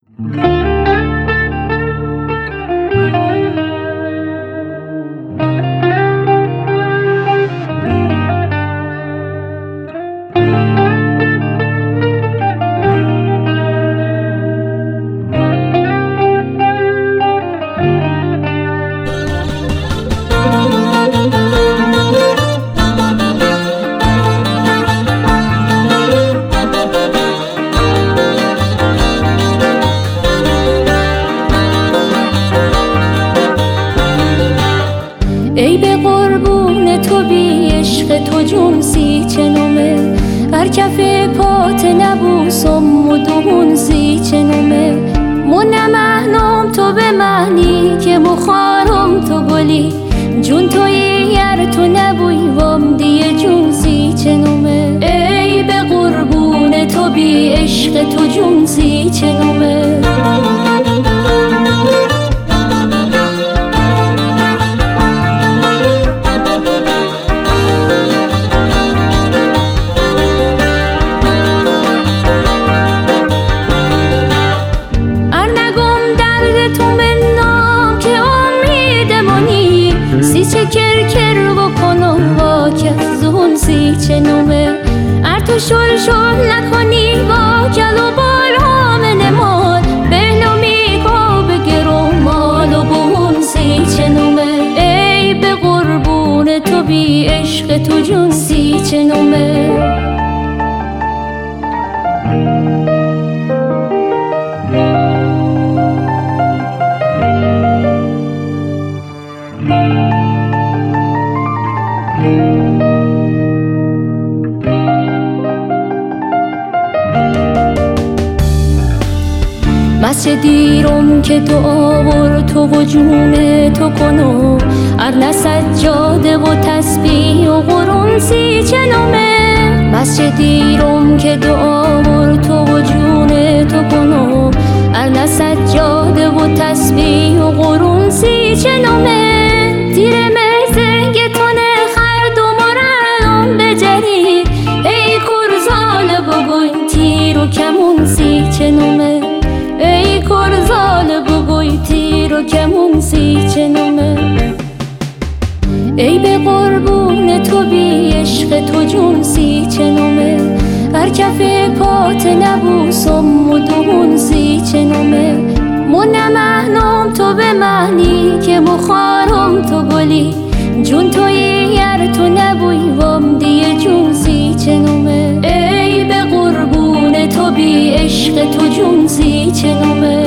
ای به قربون تو بی عشق تو جون سی چنومه، هر کف پات نبوسم و دهون سی چنومه. من مهنم تو به مهنی که مخارم تو گلی، جون توی یر تو نبوی وام دیه جون سی چنومه. ای به قربون تو بی عشق تو جون سی چنومه. سی چنومه ار تو شل شل نکنی با کل و بال نمال بهلومی کا بگرو مال و بون سی چنومه. ای به قربون تو بی عشق تو جون سی چنومه. مسجدیرم که دعا ور تو و جون تو کنو، ار سجاده و تسبیح و قرون سی چنومه. مسجدیرم که دعا ور تو و جون تو کنو، ار سجاده و تسبیح و قرون سی چنومه. تیر مرزنگ تونه خرد و مرالم بجری، ای کرزال بگوی تیر و کمون سی چنومه. ای کرزال بگوی تیر و کمون سی چنومه. ای به قربون تو بی عشق تو جون سی چنومه، هر کف پات نبوسم و دهون سی چنومه. من مهنم تو به مهنی که مخارم تو گلی، جون توی یر تو نبوی وام دیه جون سی چنومه. ای به قربون تو بی عشق تو جون سی چنومه.